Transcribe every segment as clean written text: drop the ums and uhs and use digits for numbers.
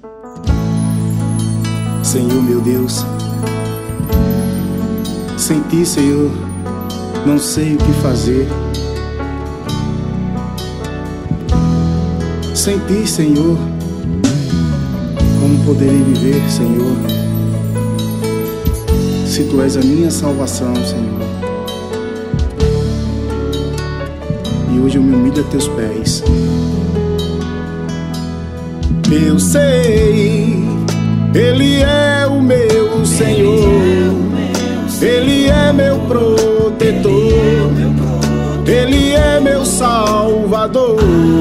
Senhor meu Deus, sem Ti, Senhor, não sei o que fazer. Sem Ti, Senhor, como poderei viver, Senhor, se Tu és a minha salvação, Senhor. E hoje eu me humilho a Teus pés. Eu sei, Ele é o meu Senhor, Ele é meu protetor, Ele é meu Salvador.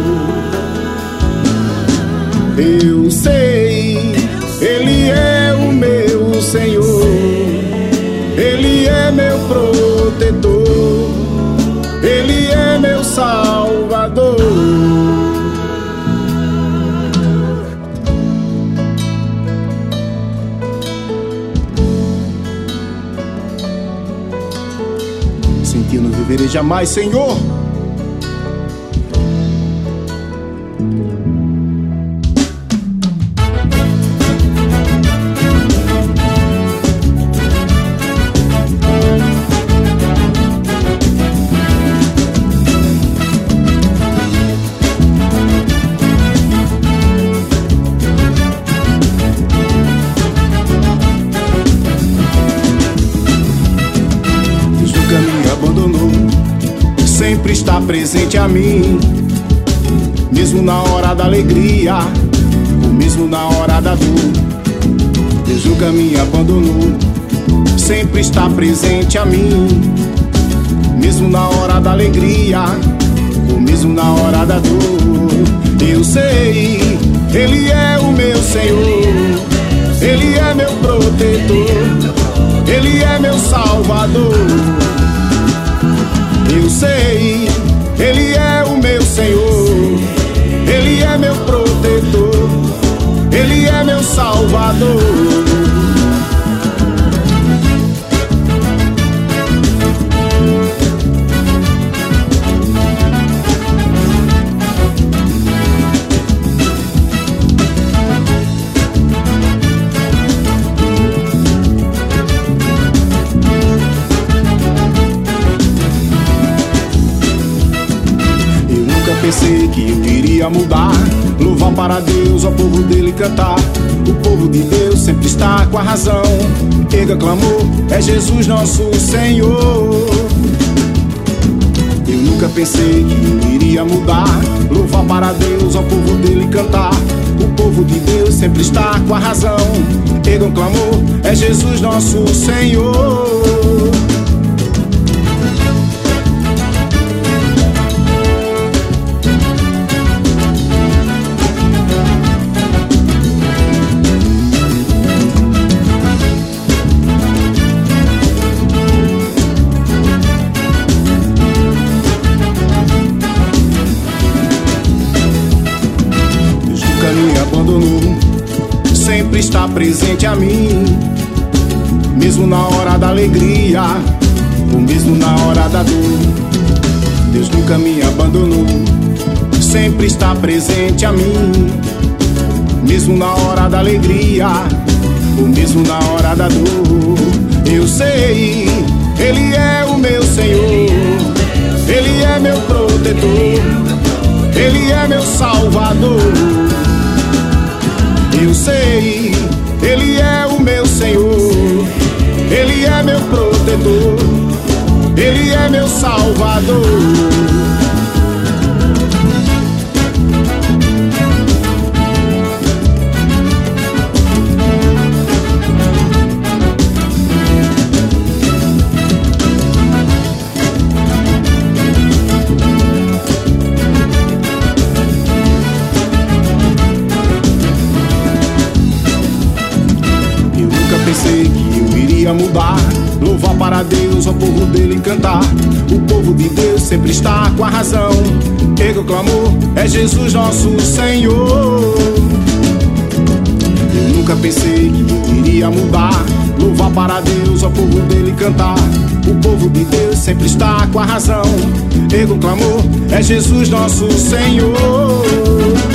Eu sei, Ele é o meu Senhor, Ele é meu protetor, Ele é meu Salvador. Sem Ti eu não viverei jamais, Senhor. Sempre está presente a mim, mesmo na hora da alegria, ou mesmo na hora da dor. Deus nunca me abandonou. Sempre está presente a mim, mesmo na hora da alegria, ou mesmo na hora da dor. Eu sei, Ele é o meu Senhor, Ele é meu protetor, Ele é meu Salvador. Eu sei, Ele é o meu Senhor, Ele é meu protetor, Ele é meu Salvador. Pensei que eu iria mudar, louvar para Deus, ao povo dele cantar. O povo de Deus sempre está com a razão. Erga clamor, é Jesus nosso Senhor. Eu nunca pensei que eu iria mudar, louvar para Deus, ao povo dele cantar. O povo de Deus sempre está com a razão. Erga clamor, é Jesus nosso Senhor. Me abandonou, sempre está presente a mim, mesmo na hora da alegria, ou mesmo na hora da dor. Deus nunca me abandonou, sempre está presente a mim, mesmo na hora da alegria, ou mesmo na hora da dor. Eu sei, Ele é o meu Senhor, Ele é meu protetor, Ele é meu Salvador. Eu sei, Ele é o meu Senhor, Ele é meu protetor, Ele é meu Salvador. Pensei que eu iria mudar, louvar para Deus, ao povo dele cantar. O povo de Deus sempre está com a razão. Erga o clamor, é Jesus nosso Senhor. Eu nunca pensei que eu iria mudar, louvar para Deus, ao povo dele cantar. O povo de Deus sempre está com a razão. Erga o clamor, é Jesus nosso Senhor.